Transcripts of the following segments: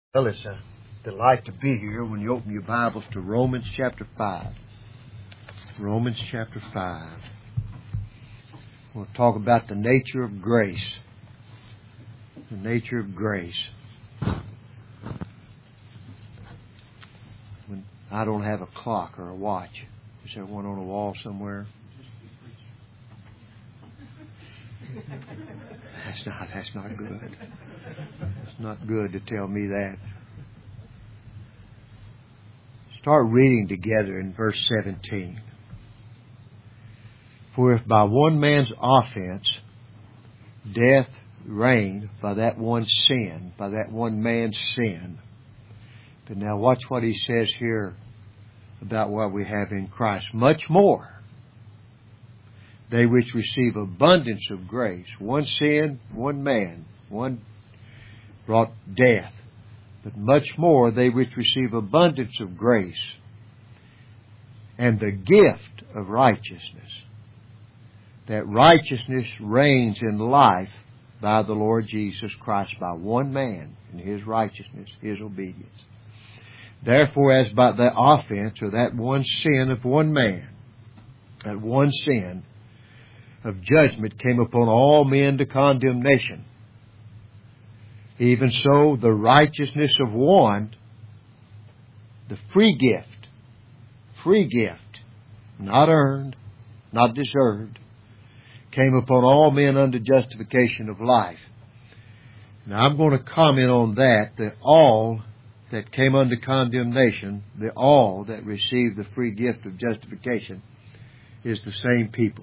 Well, it's a delight to be here when you open your Bibles to Romans chapter 5. Romans chapter 5. We'll talk about the nature of grace. The nature of grace. When I don't have a clock or a watch. Is there one on the wall somewhere? That's not good. It's not good to tell me that. Start reading together in verse 17. For if by one man's offense death reigned by that one sin, by that one man's sin. But now watch what he says here about what we have in Christ. Much more, they which receive abundance of grace. One sin, one man, one brought death. But much more, they which receive abundance of grace and the gift of righteousness. That righteousness reigns in life by the Lord Jesus Christ, by one man and His righteousness, His obedience. Therefore, as by the offense, or that one sin of one man, that one sin of judgment came upon all men to condemnation, even so the righteousness of one, the free gift, not earned, not deserved, came upon all men unto justification of life. Now I'm going to comment on that, the all that came unto condemnation, the all that received the free gift of justification, is the same people.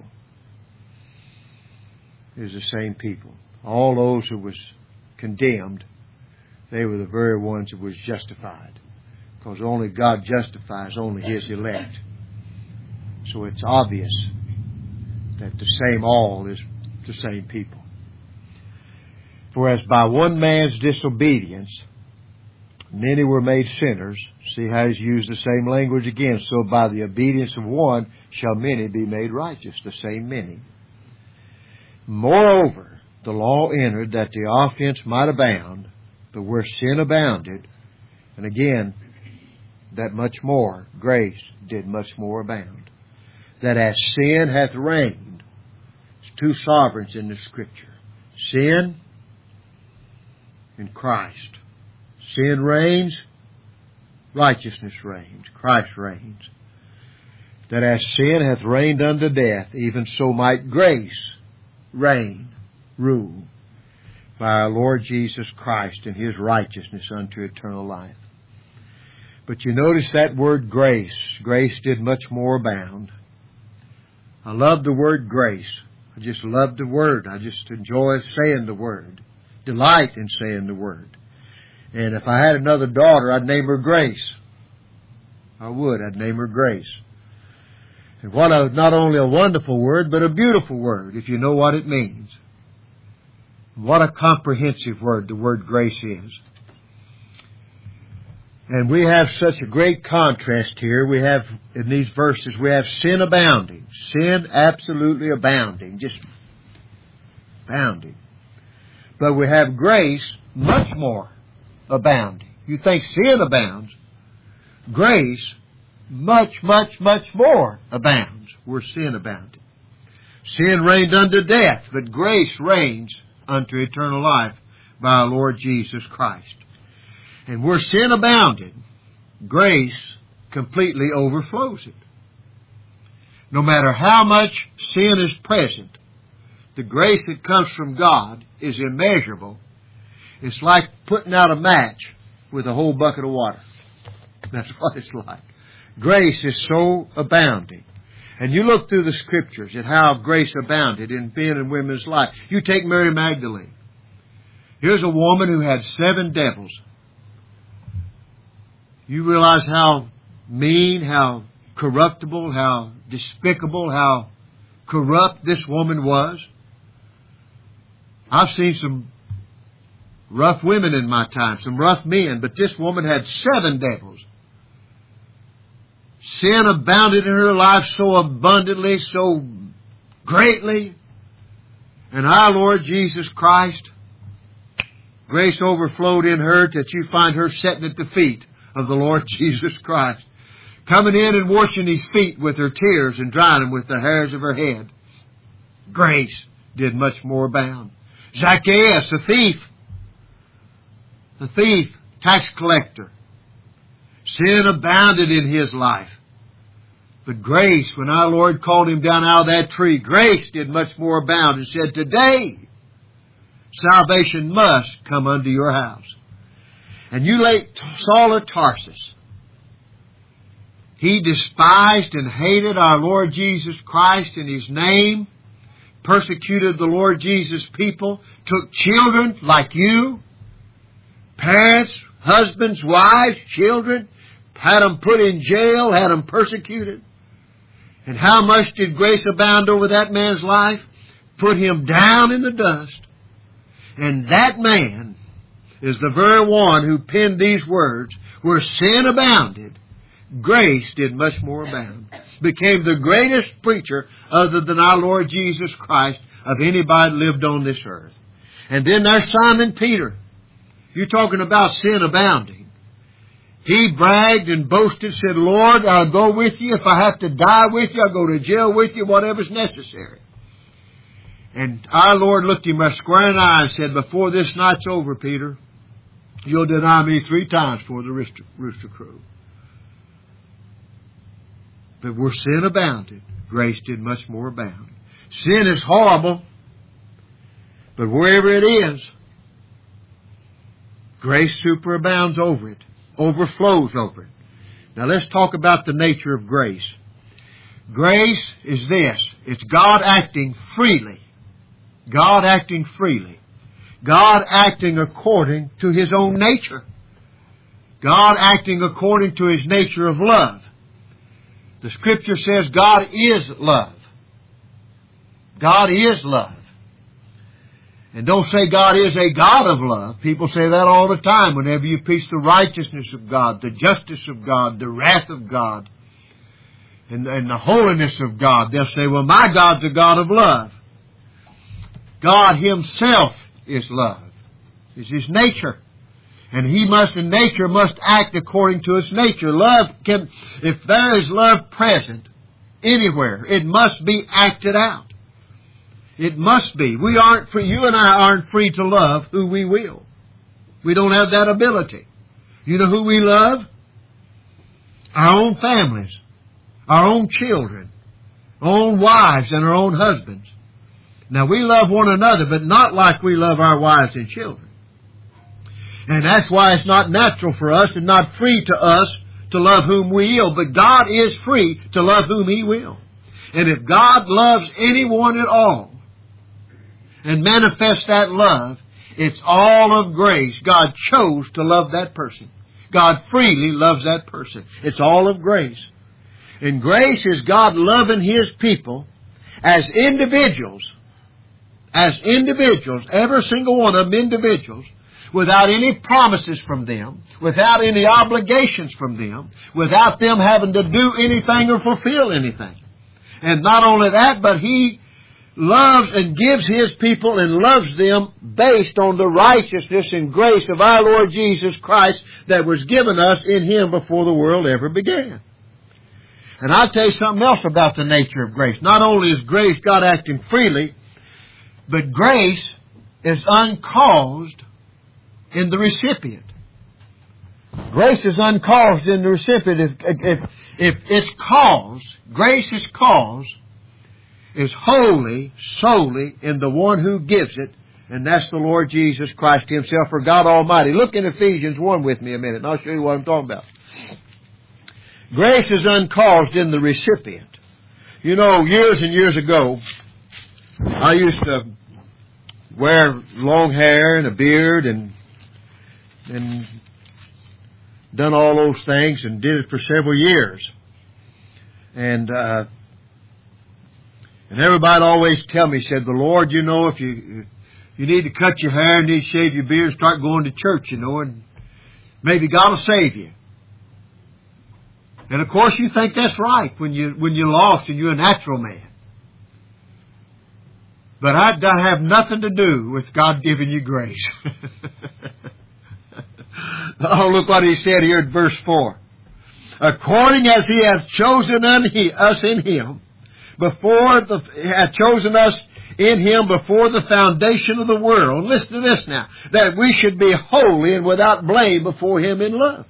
Is the same people. All those who was condemned, they were the very ones that was justified. Because only God justifies only His elect. So it's obvious that the same all is the same people. For as by one man's disobedience many were made sinners. See how he's used the same language again. So by the obedience of one shall many be made righteous. The same many. Moreover, the law entered that the offense might abound, but where sin abounded, and again, that much more, grace did much more abound. That as sin hath reigned, there's two sovereigns in the Scripture. Sin and Christ. Sin reigns, righteousness reigns, Christ reigns. That as sin hath reigned unto death, even so might grace reign, rule, by our Lord Jesus Christ and His righteousness unto eternal life. But you notice that word grace. Grace did much more abound. I love the word grace. I just love the word. I just enjoy saying the word. Delight in saying the word. And if I had another daughter, I'd name her Grace. I would. I'd name her Grace. And what a, not only a wonderful word, but a beautiful word, if you know what it means. What a comprehensive word the word grace is. And we have such a great contrast here. We have, in these verses, we have sin abounding. Sin absolutely abounding. Just abounding. But we have grace much more abounding. You think sin abounds. Grace much, much, much more abounds where sin abounded. Sin reigned unto death, but grace reigns unto eternal life by our Lord Jesus Christ. And where sin abounded, grace completely overflows it. No matter how much sin is present, the grace that comes from God is immeasurable. It's like putting out a match with a whole bucket of water. That's what it's like. Grace is so abounding. And you look through the Scriptures at how grace abounded in men and women's life. You take Mary Magdalene. Here's a woman who had 7 devils. You realize how mean, how corruptible, how despicable, how corrupt this woman was? I've seen some rough women in my time, some rough men, but this woman had 7 devils. Sin abounded in her life so abundantly, so greatly. And our Lord Jesus Christ Grace overflowed in her that you find her sitting at the feet of the Lord Jesus Christ, coming in and washing His feet with her tears and drying them with the hairs of her head. Grace did much more abound. Zacchaeus, the thief, tax collector. Sin abounded in his life. But grace, when our Lord called him down out of that tree, grace did much more abound and said, today, salvation must come unto your house. And you late Saul of Tarsus, he despised and hated our Lord Jesus Christ in His name, persecuted the Lord Jesus' people, took children like you, parents, husbands, wives, children, had them put in jail, had them persecuted. And how much did grace abound over that man's life? Put him down in the dust. And that man is the very one who penned these words, where sin abounded, grace did much more abound. Became the greatest preacher other than our Lord Jesus Christ of anybody lived on this earth. And then there's Simon Peter. You're talking about sin abounding. He bragged and boasted, said, Lord, I'll go with you. If I have to die with you, I'll go to jail with you, whatever's necessary. And our Lord looked him square in the eye and said, before this night's over, Peter, you'll deny me 3 times before the rooster crow. But where sin abounded, grace did much more abound. Sin is horrible, but wherever it is, grace superabounds over it, overflows over it. Now let's talk about the nature of grace. Grace is this. It's God acting freely. God acting freely. God acting according to His own nature. God acting according to His nature of love. The Scripture says God is love. God is love. And don't say God is a God of love. People say that all the time whenever you preach the righteousness of God, the justice of God, the wrath of God, and the holiness of God. They'll say, well, my God's a God of love. God Himself is love. It's His nature. And He must, in nature, must act according to its nature. Love can, if there is love present anywhere, it must be acted out. It must be. We aren't free, you and I aren't free to love who we will. We don't have that ability. You know who we love? Our own families, our own children, our own wives and our own husbands. Now we love one another, but not like we love our wives and children. And that's why it's not natural for us and not free to us to love whom we will. But God is free to love whom He will. And if God loves anyone at all and manifests that love, it's all of grace. God chose to love that person. God freely loves that person. It's all of grace. And grace is God loving His people as individuals. As individuals, every single one of them individuals, without any promises from them, without any obligations from them, without them having to do anything or fulfill anything. And not only that, but He loves and gives His people and loves them based on the righteousness and grace of our Lord Jesus Christ that was given us in Him before the world ever began. And I'll tell you something else about the nature of grace. Not only is grace God acting freely, but grace is uncaused in the recipient. Grace is uncaused in the recipient. If it's caused, grace is caused, is wholly, solely in the one who gives it, and that's the Lord Jesus Christ Himself, or God Almighty. Look in Ephesians 1 with me a minute, and I'll show you what I'm talking about. Grace is uncaused in the recipient. You know, years and years ago, I used to wear long hair and a beard and done all those things and did it for several years. And everybody always tell me, said, the Lord, you know, if you need to cut your hair, need to shave your beard, start going to church, you know, and maybe God will save you. And of course you think that's right when you're lost and you're a natural man. But that have nothing to do with God giving you grace. Oh, look what he said here in verse 4. According as he hath chosen us in him, hath chosen us in him before the foundation of the world. Listen to this now. That we should be holy and without blame before him in love.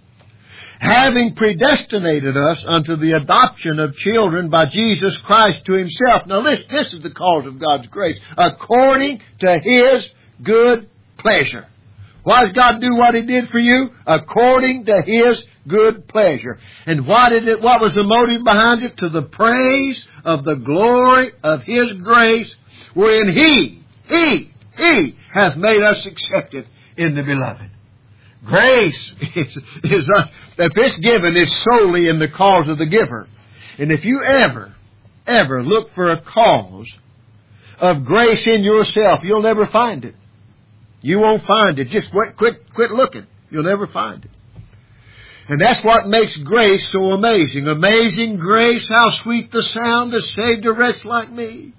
Having predestinated us unto the adoption of children by Jesus Christ to himself. Now this is the cause of God's grace. According to his good pleasure. Why does God do what he did for you? According to his good pleasure. And what was the motive behind it? To the praise of the glory of his grace, wherein he hath made us accepted in the beloved. Grace if it's given, it's solely in the cause of the giver. And if you ever look for a cause of grace in yourself, you'll never find it. You won't find it. Just quit looking. You'll never find it. And that's what makes grace so amazing. Amazing grace, how sweet the sound that saved a wretch like me.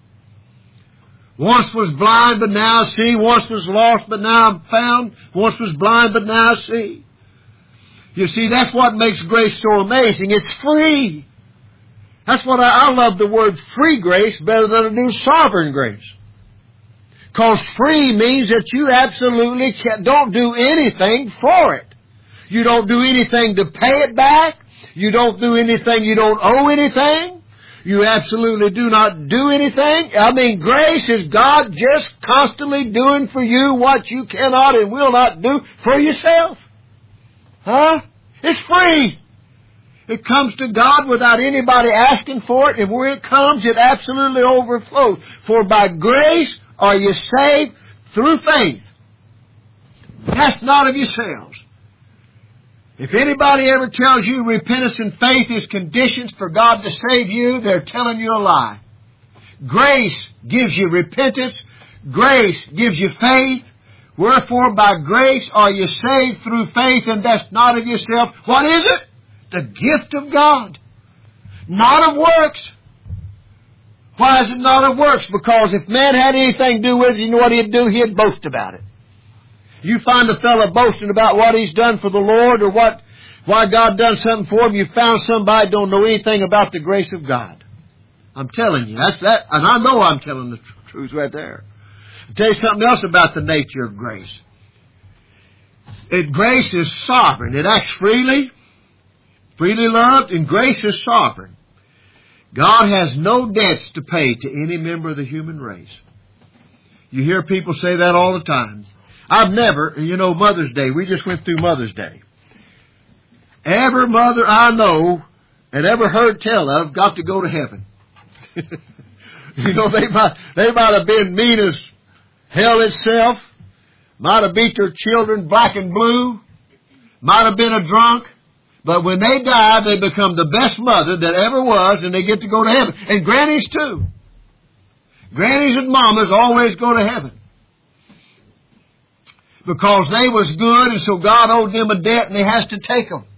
Once was blind, but now I see. Once was lost, but now I'm found. Once was blind, but now I see. You see, that's what makes grace so amazing. It's free. That's what I love the word free grace better than I do sovereign grace. Because free means that you absolutely don't do anything for it. You don't do anything to pay it back. You don't do anything. You don't owe anything. You absolutely do not do anything. I mean, grace is God just constantly doing for you what you cannot and will not do for yourself. Huh? It's free. It comes to God without anybody asking for it, and where it comes, it absolutely overflows. For by grace are you saved through faith. That's not of yourselves. If anybody ever tells you repentance and faith is conditions for God to save you, they're telling you a lie. Grace gives you repentance. Grace gives you faith. Wherefore by grace are you saved through faith, and that's not of yourself. What is it? The gift of God. Not of works. Why is it not of works? Because if man had anything to do with it, you know what he'd do? He'd boast about it. You find a fellow boasting about what he's done for the Lord or why God done something for him, you found somebody who don't know anything about the grace of God. I'm telling you, that's that, and I know I'm telling the truth right there. I'll tell you something else about the nature of grace. Grace is sovereign. It acts freely loved, and grace is sovereign. God has no debts to pay to any member of the human race. You hear people say that all the time. I've never, Mother's Day, we just went through Mother's Day. Every mother I know and ever heard tell of got to go to heaven. They might have been mean as hell itself, might have beat their children black and blue, might have been a drunk, but when they die, they become the best mother that ever was, and they get to go to heaven. And grannies too. Grannies and mamas always go to heaven. Because they was good, and so God owed them a debt, and He has to take them.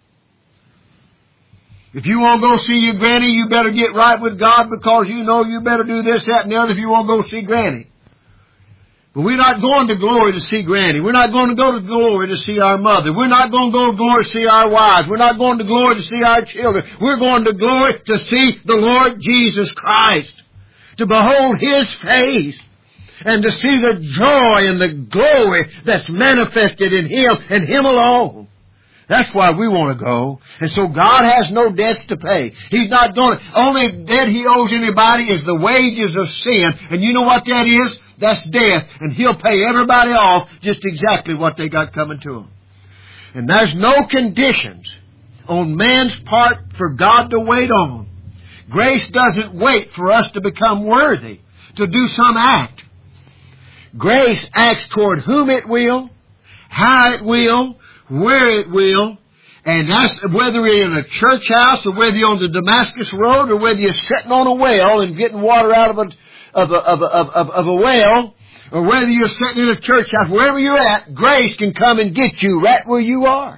If you want to go see your granny, you better get right with God, because you better do this, that, and the other if you want to go see granny. But we're not going to glory to see granny. We're not going to go to glory to see our mother. We're not going to go to glory to see our wives. We're not going to glory to see our children. We're going to glory to see the Lord Jesus Christ. To behold His face. And to see the joy and the glory that's manifested in Him and Him alone. That's why we want to go. And so God has no debts to pay. He's not going to, only debt He owes anybody is the wages of sin. And you know what that is? That's death. And He'll pay everybody off just exactly what they got coming to them. And there's no conditions on man's part for God to wait on. Grace doesn't wait for us to become worthy to do some act. Grace acts toward whom it will, how it will, where it will, and that's whether you're in a church house or whether you're on the Damascus Road or whether you're sitting on a well and getting water out of a well, or whether you're sitting in a church house, wherever you're at, grace can come and get you right where you are.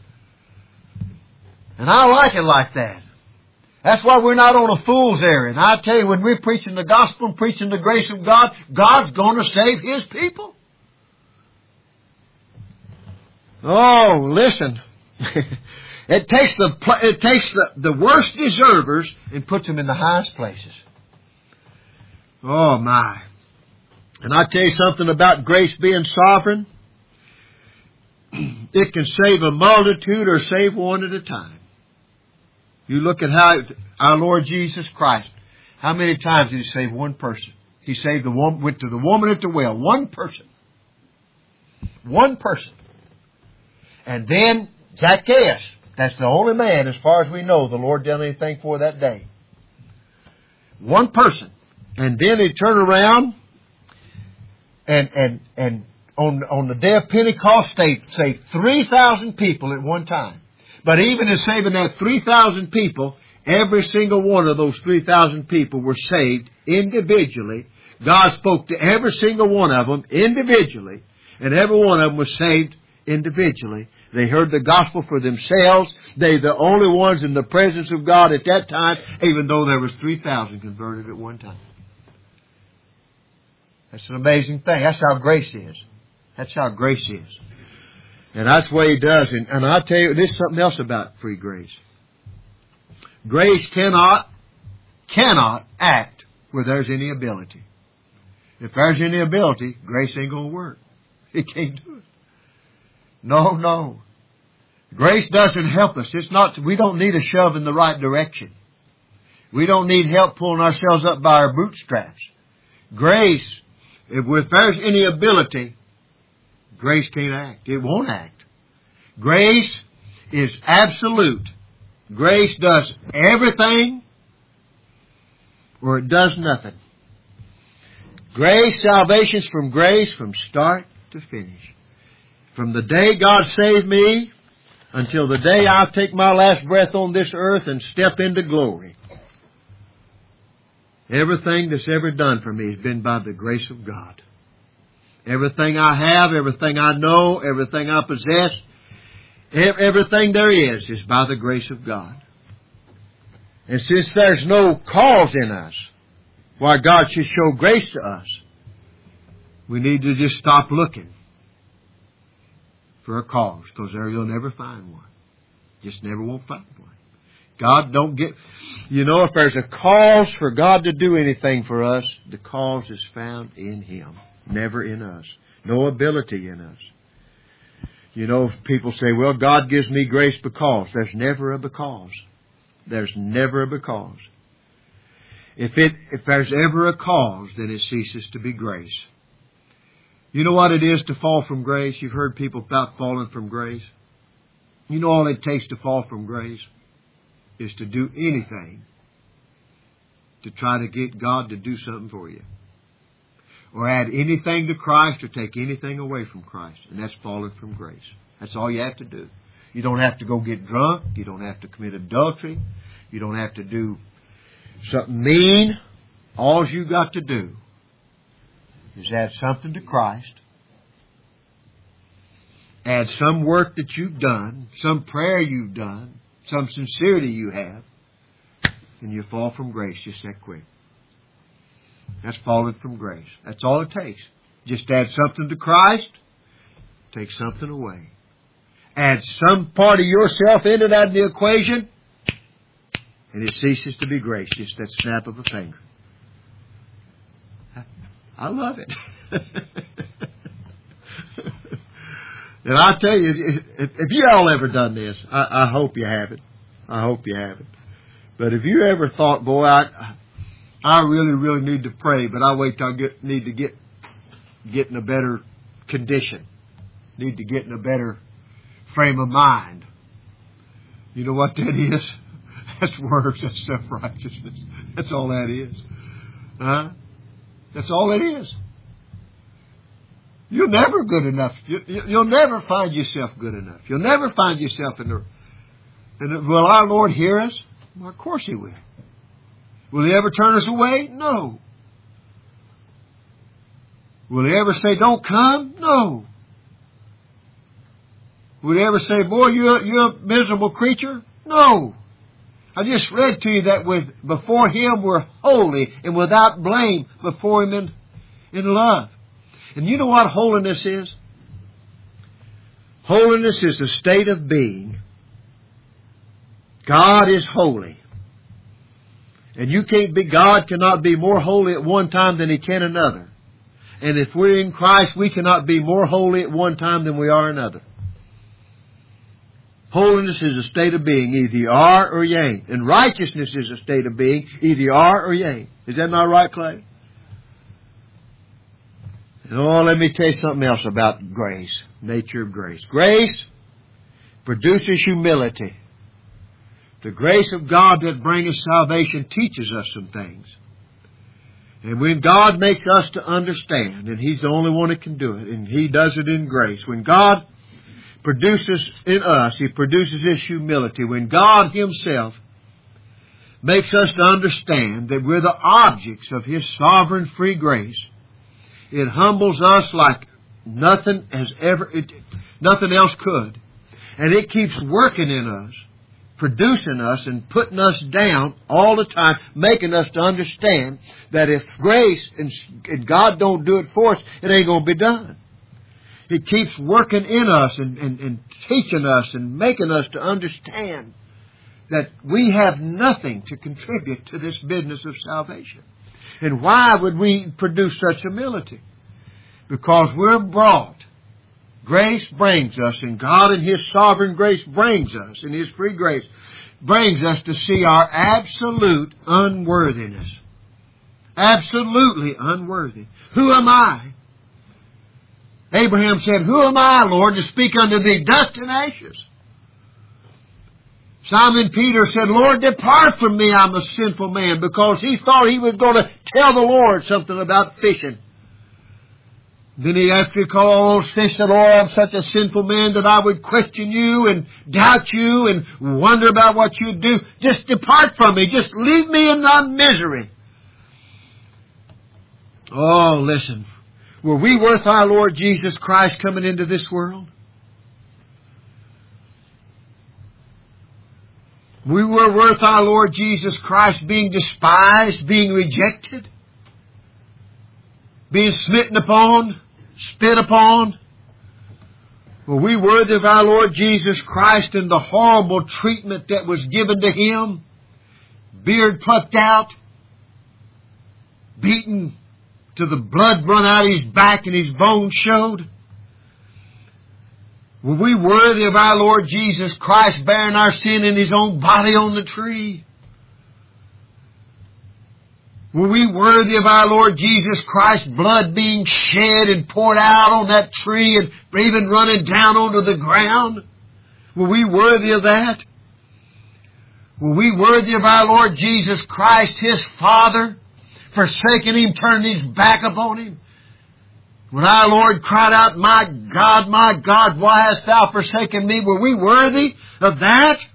And I like it like that. That's why we're not on a fool's errand. I tell you, when we're preaching the gospel and preaching the grace of God, God's going to save His people. Oh, listen. It takes the worst deservers and puts them in the highest places. Oh, my. And I tell you something about grace being sovereign. It can save a multitude or save one at a time. You look at how our Lord Jesus Christ, how many times did He save one person? He saved went to the woman at the well. One person. One person. And then Zacchaeus. That's the only man, as far as we know, the Lord done anything for that day. One person. And then He turned around and on the day of Pentecost, saved 3,000 people at one time. But even in saving that 3,000 people, every single one of those 3,000 people were saved individually. God spoke to every single one of them individually, and every one of them was saved individually. They heard the gospel for themselves. They're the only ones in the presence of God at that time, even though there was 3,000 converted at one time. That's an amazing thing. That's how grace is. That's how grace is. And that's the way He does. And I'll tell you, there's something else about free grace. Grace cannot act where there's any ability. If there's any ability, grace ain't going to work. It can't do it. No. Grace doesn't help us. We don't need a shove in the right direction. We don't need help pulling ourselves up by our bootstraps. Grace, if there's any ability, grace can't act. It won't act. Grace is absolute. Grace does everything or it does nothing. Grace, salvation's from grace from start to finish. From the day God saved me until the day I take my last breath on this earth and step into glory. Everything that's ever done for me has been by the grace of God. Everything I have, everything I know, everything I possess, everything there is by the grace of God. And since there's no cause in us why God should show grace to us, we need to just stop looking for a cause, because there you'll never find one. Just never won't find one. God don't get... if there's a cause for God to do anything for us, the cause is found in Him, never in us. No ability in us. People say, well, God gives me grace because. There's never a because. There's never a because. If there's ever a cause, then it ceases to be grace. You know what it is to fall from grace? You've heard people about falling from grace. You know all it takes to fall from grace is to do anything to try to get God to do something for you. Or add anything to Christ or take anything away from Christ. And that's falling from grace. That's all you have to do. You don't have to go get drunk. You don't have to commit adultery. You don't have to do something mean. All you got to do is add something to Christ. Add some work that you've done, some prayer you've done, some sincerity you have, and you fall from grace just that quick. That's falling from grace. That's all it takes. Just add something to Christ, take something away. Add some part of yourself into that in the equation, and it ceases to be grace. Just that snap of a finger. I love it. And I tell you, if you all ever done this, I hope you haven't. I hope you haven't. But if you ever thought, boy, I really, really need to pray, but I wait till I need to get in a better condition. Need to get in a better frame of mind. You know what that is? That's works. That's self-righteousness. That's all that is. Huh? That's all it is. You're never good enough. You'll never find yourself good enough. You'll never find yourself will our Lord hear us? Well, of course He will. Will He ever turn us away? No. Will He ever say, don't come? No. Will He ever say, boy, you're a miserable creature? No. I just read to you that before Him we're holy and without blame before Him in love. And you know what holiness is? Holiness is a state of being. God is holy. And God cannot be more holy at one time than He can another. And if we're in Christ, we cannot be more holy at one time than we are another. Holiness is a state of being. Either you are or you ain't. And righteousness is a state of being. Either you are or you ain't. Is that not right, Clay? And let me tell you something else about grace. Nature of grace. Grace produces humility. The grace of God that bringeth salvation teaches us some things. And when God makes us to understand, and He's the only one that can do it, and He does it in grace. When God produces in us, He produces His humility. When God Himself makes us to understand that we're the objects of His sovereign free grace, it humbles us like nothing else could. And it keeps working in us, producing us and putting us down all the time, making us to understand that if grace and God don't do it for us, it ain't going to be done. It keeps working in us and teaching us and making us to understand that we have nothing to contribute to this business of salvation. And why would we produce such humility? Because we're brought. Grace brings us, and God in His sovereign grace brings us, in His free grace, brings us to see our absolute unworthiness. Absolutely unworthy. Who am I? Abraham said, "Who am I, Lord, to speak unto Thee dust and ashes?" Simon Peter said, "Lord, depart from me, I'm a sinful man," because he thought he was going to tell the Lord something about fishing. Then he after called all those fish, said, "Lord, I'm such a sinful man that I would question You and doubt You and wonder about what You'd do. Just depart from me. Just leave me in my misery." Oh, listen. Were we worth our Lord Jesus Christ coming into this world? We were worth our Lord Jesus Christ being despised, being rejected, being smitten upon, spit upon. Were we worthy of our Lord Jesus Christ and the horrible treatment that was given to Him? Beard plucked out, beaten till the blood run out of His back and His bones showed. Were we worthy of our Lord Jesus Christ bearing our sin in His own body on the tree? Were we worthy of our Lord Jesus Christ's blood being shed and poured out on that tree and even running down onto the ground? Were we worthy of that? Were we worthy of our Lord Jesus Christ, His Father, forsaking Him, turning His back upon Him? When our Lord cried out, my God, why hast Thou forsaken me?" Were we worthy of that?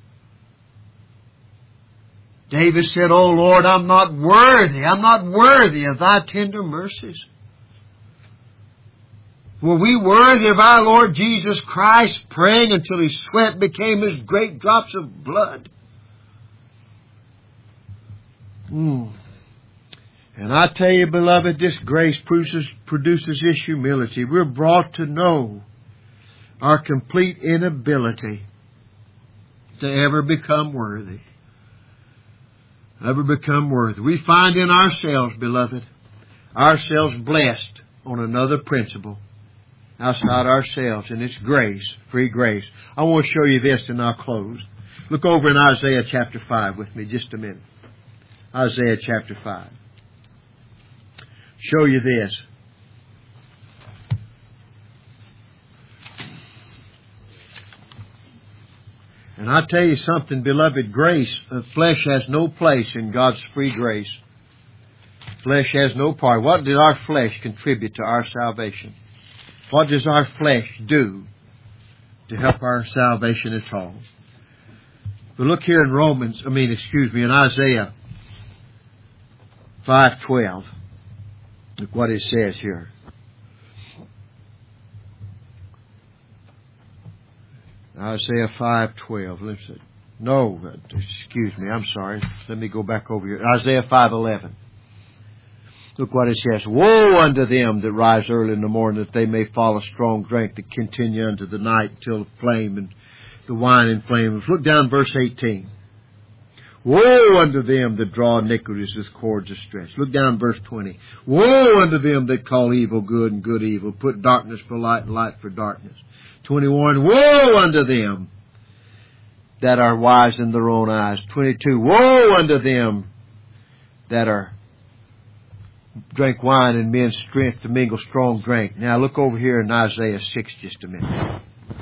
David said, "Oh Lord, I'm not worthy of Thy tender mercies." Were we worthy of our Lord Jesus Christ praying until His sweat became as great drops of blood? And I tell you, beloved, this grace produces this humility. We're brought to know our complete inability to ever become worthy. Ever become worthy. We find in ourselves, beloved, ourselves blessed on another principle outside ourselves, and it's grace, free grace. I want to show you this and I'll close. Look over in Isaiah chapter 5 with me just a minute. Isaiah chapter 5. Show you this. And I tell you something, beloved, grace, flesh has no place in God's free grace. Flesh has no part. What did our flesh contribute to our salvation? What does our flesh do to help our salvation at all? But look here in Isaiah 5:12. Look what it says here. Isaiah 5:12. Listen. No, excuse me. I'm sorry. Let me go back over here. Isaiah 5:11. Look what it says. Woe unto them that rise early in the morning, that they may follow strong drink, that continue unto the night till the flame and the wine and flames. Look down verse 18. Woe unto them that draw iniquities as cords of stretch. Look down verse 20. Woe unto them that call evil good and good evil, put darkness for light and light for darkness. 21. Woe unto them that are wise in their own eyes. 22. Woe unto them that are drink wine and men's strength to mingle strong drink. Now look over here in Isaiah 6 just a minute.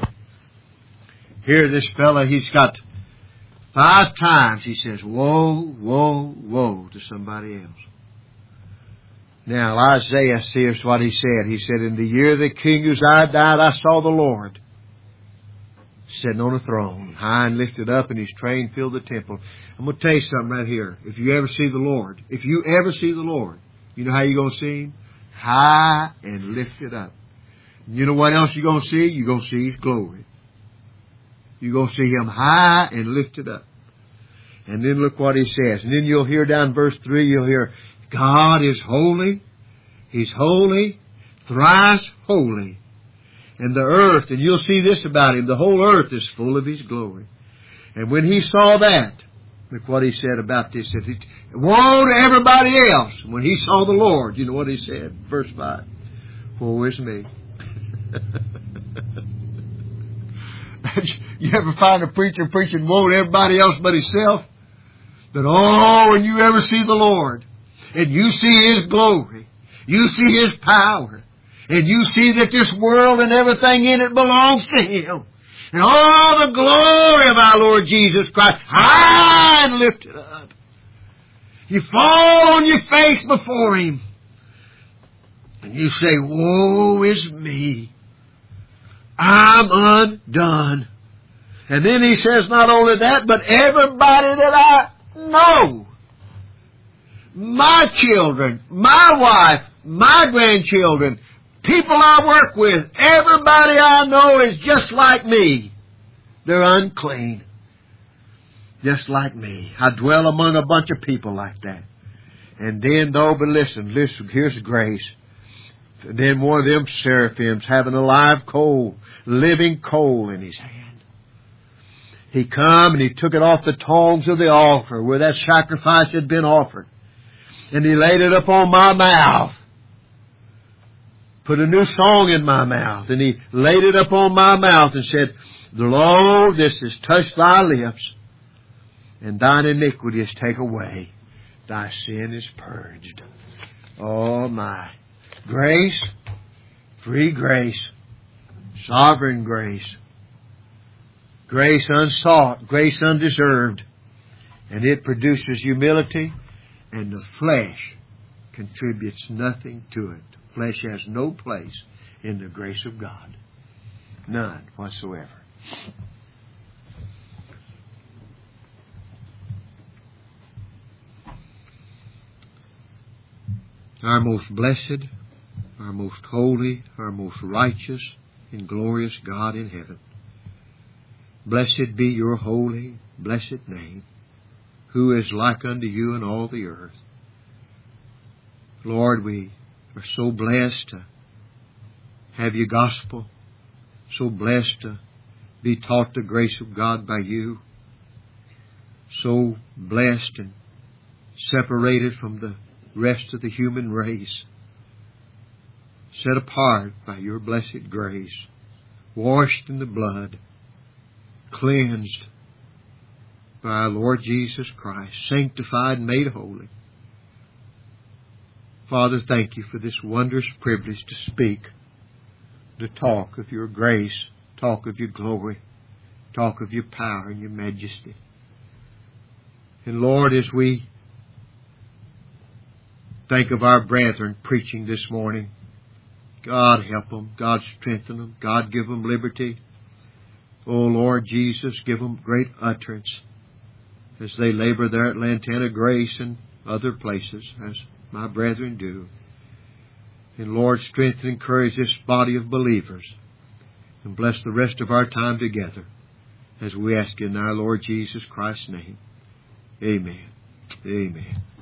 Here this fella, he's got 5 times he says, woe, woe, woe to somebody else. Now Isaiah, here's what he said. He said, in the year that King Uzziah died, I saw the Lord sitting on a throne, high and lifted up, and his train filled the temple. I'm going to tell you something right here. If you ever see the Lord, you know how you're going to see Him? High and lifted up. You know what else you're going to see? You're going to see His glory. You're going to see Him high and lifted up. And then look what He says. And then you'll hear down verse 3, you'll hear, God is holy. He's holy, thrice holy. And the earth, and you'll see this about Him, the whole earth is full of His glory. And when He saw that, look what He said about this. Woe to everybody else. When He saw the Lord, you know what He said? Verse 5. Woe is me. You ever find a preacher preaching woe to everybody else but himself? But when you ever see the Lord, and you see His glory, you see His power, and you see that this world and everything in it belongs to Him, and all the glory of our Lord Jesus Christ, high and lifted up. You fall on your face before Him, and you say, woe is me. I'm undone. And then He says not only that, but everybody that I know, my children, my wife, my grandchildren, people I work with, everybody I know is just like me. They're unclean. Just like me. I dwell among a bunch of people like that. And then, but listen, here's grace. And then one of them seraphims having a live coal, living coal in his hand. He come and he took it off the tongs of the altar where that sacrifice had been offered. And He laid it upon my mouth. Put a new song in my mouth. And He laid it upon my mouth and said, Lo, this has touched thy lips, and thine iniquity is taken away. Thy sin is purged. Oh my. Grace, free grace, sovereign grace, grace unsought, grace undeserved, and it produces humility, and the flesh contributes nothing to it. Flesh has no place in the grace of God. None whatsoever. Our most blessed, our most holy, our most righteous and glorious God in heaven, blessed be your holy, blessed name, who is like unto you in all the earth. Lord, we are so blessed to have your gospel, so blessed to be taught the grace of God by you, so blessed and separated from the rest of the human race, set apart by your blessed grace, washed in the blood, cleansed by our Lord Jesus Christ, sanctified and made holy. Father, thank you for this wondrous privilege to speak, to talk of your grace, talk of your glory, talk of your power and your majesty. And Lord, as we think of our brethren preaching this morning, God help them, God strengthen them, God give them liberty. Oh Lord Jesus, give them great utterance as they labor there at Lantana Grace and other places, as my brethren do. And Lord, strengthen and encourage this body of believers, and bless the rest of our time together as we ask in our Lord Jesus Christ's name. Amen. Amen.